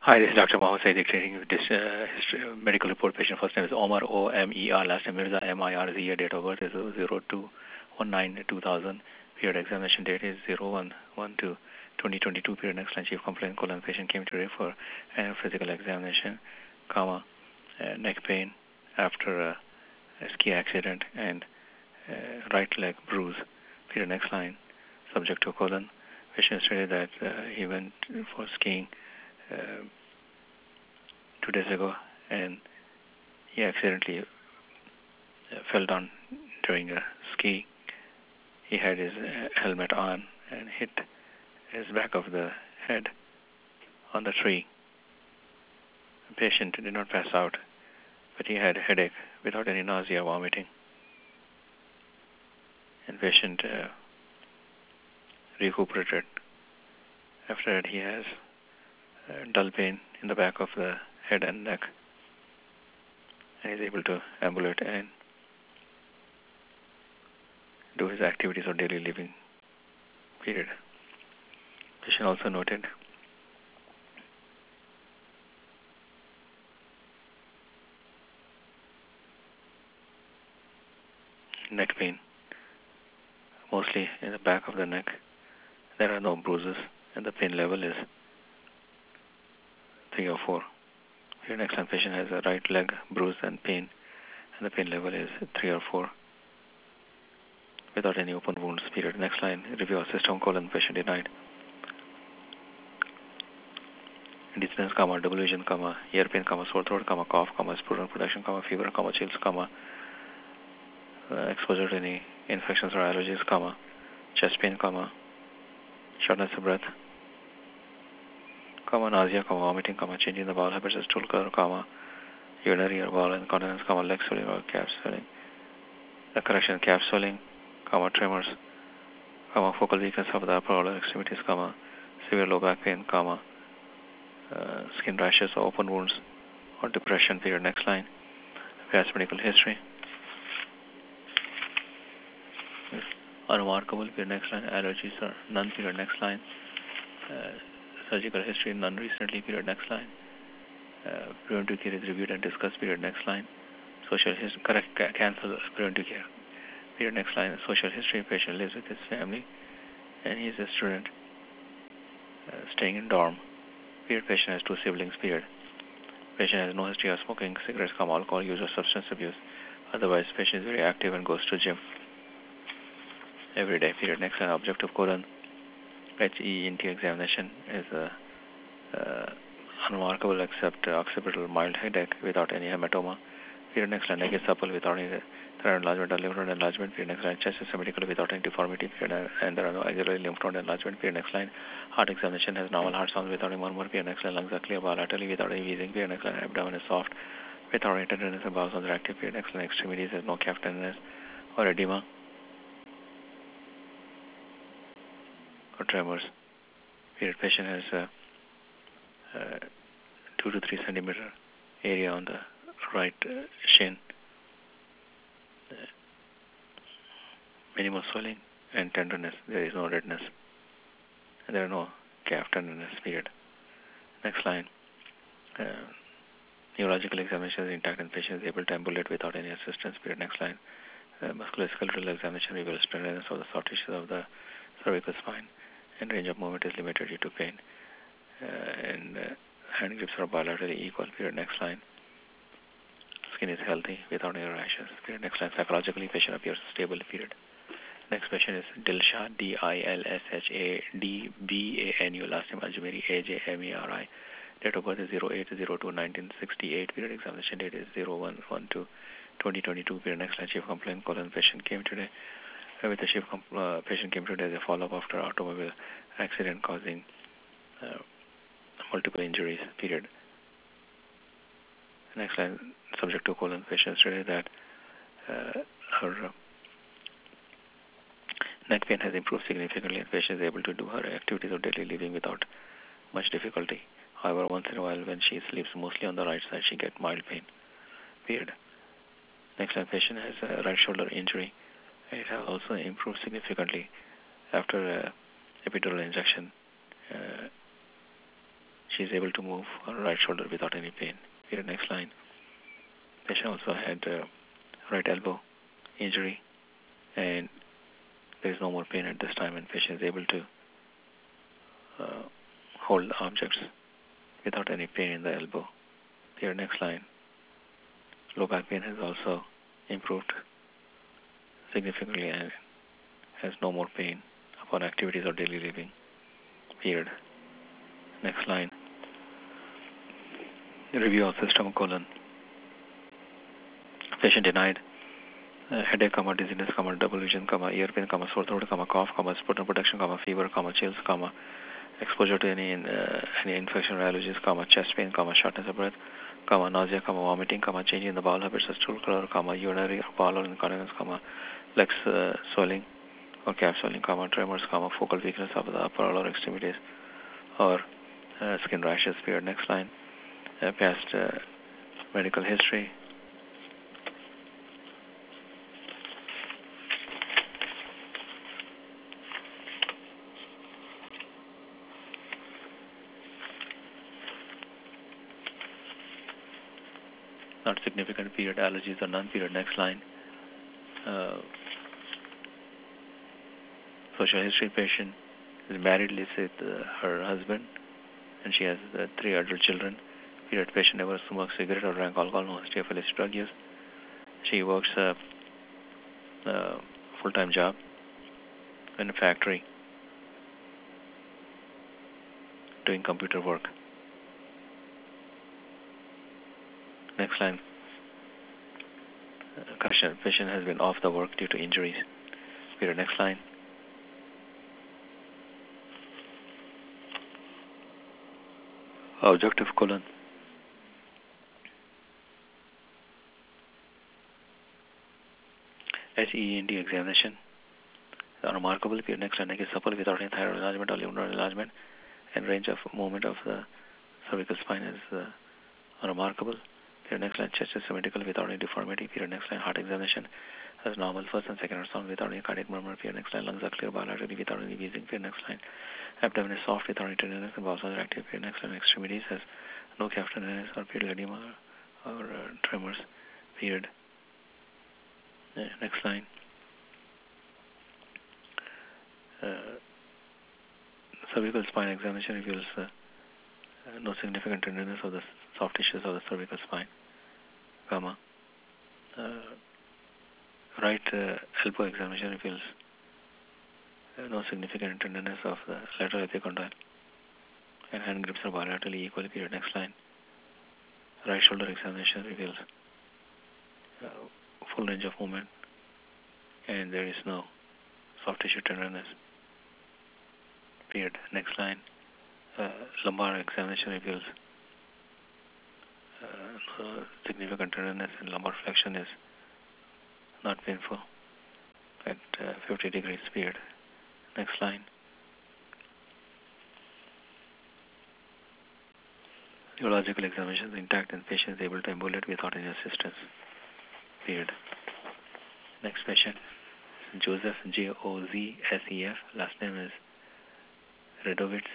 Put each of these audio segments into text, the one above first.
Hi, this is Dr. Mohammed Saeed, training with this medical report. Patient first name is Omar, O-M-E-R, last name Mirza, M-I-R-Z, date of birth is 02/19/2000. Period examination date is 01/12/2022. Period next line, chief complaint, colon, patient came today for annual physical examination, neck pain after a ski accident and right leg bruise. Period next line, subject to colon. Patient stated that he went for skiing uh, 2 days ago, and he accidentally fell down during a ski. He had his helmet on and hit his back of the head on the tree. The patient did not pass out, but he had a headache without any nausea or vomiting. And patient recuperated. After that, he has dull pain in the back of the head and neck, and is able to ambulate and do his activities of daily living. Period. Patient also noted neck pain, mostly in the back of the neck. There are no bruises, and the pain level is 3 or 4. Your next line, patient has a right leg bruise and pain, and the pain level is 3 or 4 without any open wounds. Period. Next line, review of system, colon, patient denied. Dizziness, delusion, ear pain, sore throat, cough, sputum production, fever, chills, exposure to any infections or allergies, chest pain, shortness of breath, nausea, vomiting, change in the bowel habits, stool color, urinary or bowel incontinence, leg swelling or calf swelling, calf swelling, tremors, focal weakness of the upper or lower extremities, severe low back pain, skin rashes or open wounds or depression. Period. Next line, past medical history. Unremarkable. Period. Next line, allergies or none. Period. Next line, surgical history, none recently. Period. Next line, preventive care is reviewed and discussed. Period. Next line, social history, correct, cancel preventive care. Period. Next line, social history, patient lives with his family and he is a student staying in dorm. Period. Patient has 2 siblings. Period. Patient has no history of smoking, cigarettes, alcohol use or substance abuse. Otherwise, patient is very active and goes to gym every day. Period. Next line, objective colon, HENT examination is unremarkable except occipital mild headache without any hematoma. Period. Next line, neck is supple without any thyroid enlargement or lymph node enlargement. Period. Next line, chest is symmetrical without any deformity. Period. And there are no axillary lymph node enlargement. Period. Next line, heart examination has normal heart sounds without any murmur. Period. Next line, lungs are clear bilaterally without any wheezing. Period. Next line, abdomen is soft without any tenderness and bowel sounds are active. Period. Next line, extremities has no calf tenderness or edema or tremors. Period. Patient has 2 to 3 centimeter area on the right shin, minimal swelling and tenderness. There is no redness. And there are no calf tenderness. Period. Next line. Neurological examination is intact and patient is able to ambulate without any assistance. Period. Next line. Musculoskeletal examination reveals tenderness of the soft tissues of the cervical spine, and range of movement is limited due to pain. And hand grips are bilaterally equal. Period. Next line. Skin is healthy without any rashes. Period. Next line. Psychologically, patient appears stable. Period. Next patient is Dilsha, Dilshabanu, last name Ajmeri, Ajmeri. Date of birth is 08/02/1968. Period. Examination date is 01/12/2022. Period. Next line, chief complaint, colon, patient came today. With the patient came today as a follow-up after automobile accident causing multiple injuries. Period. Next line, subject to colon, patient stated that her neck pain has improved significantly and patient is able to do her activities of daily living without much difficulty. However, once in a while when she sleeps mostly on the right side, she gets mild pain. Period. Next line, patient has a right shoulder injury. It has also improved significantly after epidural injection. She is able to move her right shoulder without any pain. Period. Next line. Patient also had right elbow injury, and there is no more pain at this time, and patient is able to uh, hold objects without any pain in the elbow. Here, next line. Low back pain has also improved significantly and has no more pain upon activities of daily living. Period. Next line. Review of system colon. Patient denied headache, dizziness, double vision, ear pain, sore throat, cough, sputum production, fever, chills, exposure to any infection or allergies, chest pain, shortness of breath, nausea, vomiting, change in the bowel habits, stool color, urinary or bowel incontinence, legs swelling or calf swelling, tremors, focal weakness of the upper or lower extremities, or skin rashes. Period. Next line. Past medical history. Not significant. Period. Allergies or none. Period. Next line. Social history. Patient is married, lives with her husband, and she has 3 adult children. Period. Patient never smoked cigarette or drank alcohol, no history of illicit drug use. She works a full-time job in a factory doing computer work. Next line. Correction. Patient has been off the work due to injuries. Period. Next line. Objective colon. HEND examination. Unremarkable. Period. Next line. Neck is supple without any thyroid enlargement or lymph node enlargement, and range of movement of the cervical spine is unremarkable. Period. Next line. Chest is symmetrical without any deformity. Period. Next line. Heart examination has normal first and second heart sound without any cardiac murmur. Period. Next line. Lungs are clear bilaterally without any wheezing. Period. Next line. Abdomen is soft without any tenderness and bowels are active. Period. Next line. Extremities has no calf tenderness or pedal edema or tremors. Period. Next line. Cervical spine examination reveals no significant tenderness of the soft tissues of the cervical spine. Right elbow examination reveals no significant tenderness of the lateral epicondyle, and hand grips are bilaterally equal. Period. Next line. Right shoulder examination reveals full range of movement, and there is no soft tissue tenderness. Period. Next line. Lumbar examination reveals no significant tenderness, and lumbar flexion is not painful at 50 degrees. Period. Next line. Neurological examination is intact and patient is able to ambulate without any assistance. Period. Next patient. Joseph, Joseph. Last name is Radovitz,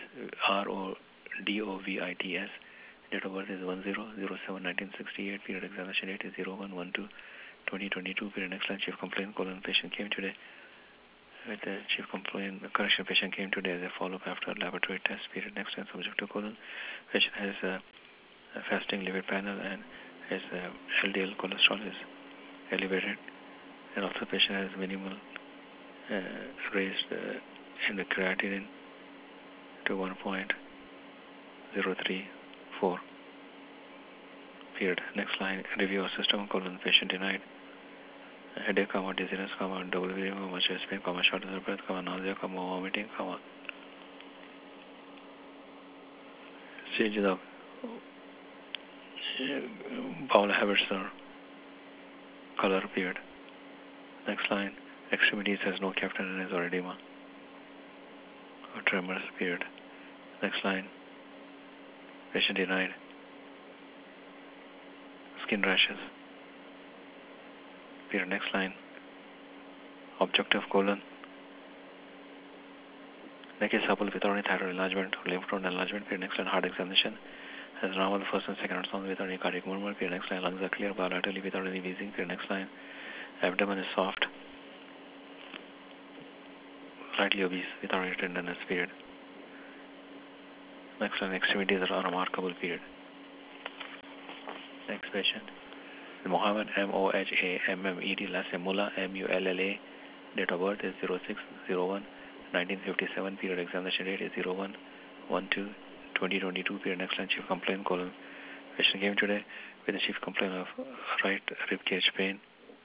Rodovits. Date of birth is 10/07/1968. Period. Examination date is 01/12/2022. Period. Next line. Chief complaint colon. Patient came today with the chief complaint. The correction patient came today as a follow-up after laboratory test. Period. Next line. Subjective colon. Patient has a fasting lipid panel and his LDL cholesterol is elevated, and also patient has minimal raised in the creatinine to 1.034. Period. Next line. Review of system colon. Patient denied headache, dizziness, double vision, chest pain, shortness of breath, nausea, vomiting, change in the bowel habits or color. Period. Next line. Extremities has no calf tenderness or edema or tremors. Period. Next line. Patient denied skin rashes. Period. Next line. Objective colon. Neck is supple without any thyroid enlargement or lymph node enlargement. Period. Next line, heart examination has normal first and second sound without any cardiac murmur. Period. Next line, lungs are clear bilaterally without any wheezing. Period. Next line, abdomen is soft, slightly obese without any tenderness. Period. Next line, extremities are unremarkable. Period. Next patient, Mohammed, Mohammed, last name Mullah, Mulla. Date of birth is 06/01/1957. Period. Examination date is 01/12/2022. Period. Next line, chief complaint colon. Patient came today with a chief complaint of right rib cage pain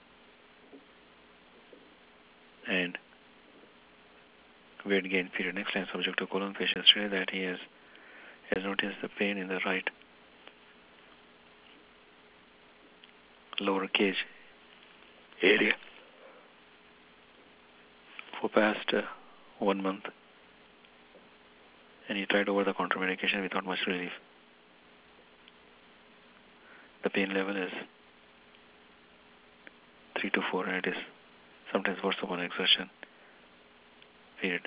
and weight gain. Period. Next line, subject to colon. Patient stated that he has noticed the pain in the right lower cage area for past 1 month, and he tried over-the-counter medication without much relief. The pain level is 3 to 4, and it is sometimes worse upon exertion. Period.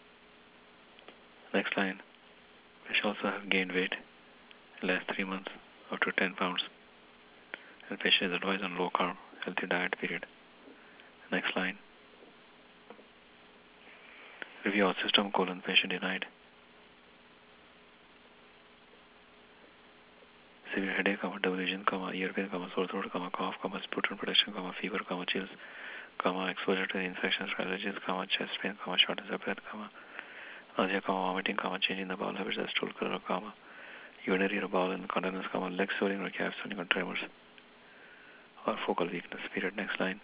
Next line, patient also have gained weight in the last 3 months up to 10 pounds. And patient is advised on low carb, healthy diet. Period. Next line, review of system colon. Patient denied severe headache, double vision, ear pain, sore throat, cough, sputum production, fever, chills, exposure to infections, allergies, chest pain, shortness of breath, nausea, vomiting, change in the bowel habits, stool color, urinary or bowel incontinence, leg swelling or calf swelling or tremors or focal weakness. Period. Next line,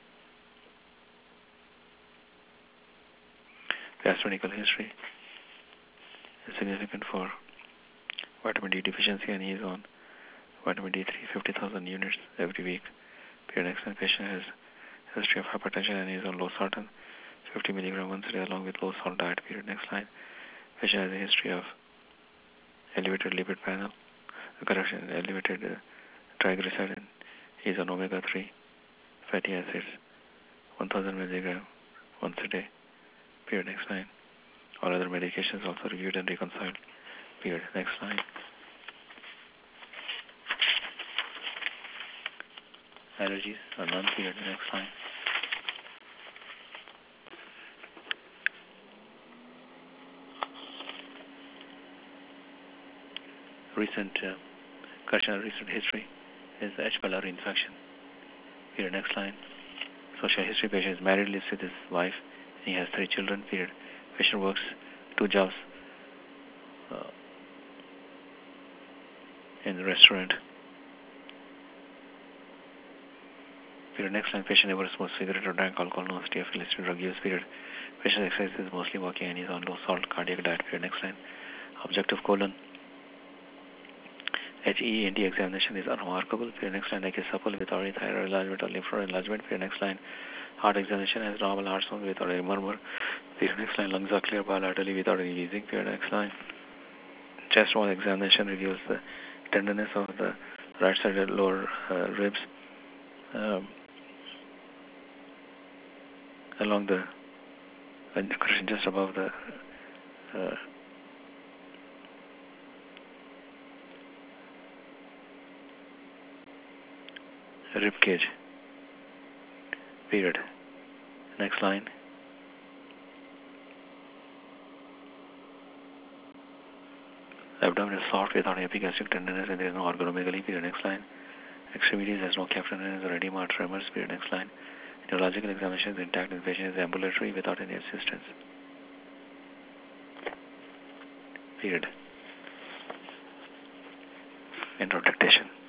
past medical history is significant for vitamin D deficiency, and he is on vitamin D3 50,000 units every week. Period. Next line, patient has history of hypertension and he is on low sartan 50 milligram once a day along with low salt diet. Period. Next line, patient has a history of elevated lipid panel, elevated triglyceride, and he is on omega-3 fatty acids 1000 milligram once a day. Period. Next line, all other medications also reviewed and reconciled. Period. Next line, allergies are none. Period. Next line, recent history is H. pylori infection. Period. Next line, social history. Patient is married, lives with his wife, and he has 3 children. Period. Patient works 2 jobs in the restaurant. Period. Next line, patient never smoked cigarette or drank alcohol, no history of illicit drug use. Period. Patient exercises mostly walking and is on low salt cardiac diet. Period. Next line, objective colon. HENT examination is unremarkable. Period. Next line, neck is supple without any thyroid enlargement or lymph node enlargement. Period. Next line, heart examination has normal heart sound without any murmur. Period. Next line, lungs are clear bilaterally without any wheezing. Period. Next line, chest wall examination reveals the tenderness of the right sided lower ribs along the just above the rib cage. Period. Next line, abdomen is soft without epigastric tenderness and there is no organomegaly. Period. Next line, extremities has no cleft tenderness or edema or tremors. Period. Next line, neurological examination is intact and patient is ambulatory without any assistance. Period. End of dictation.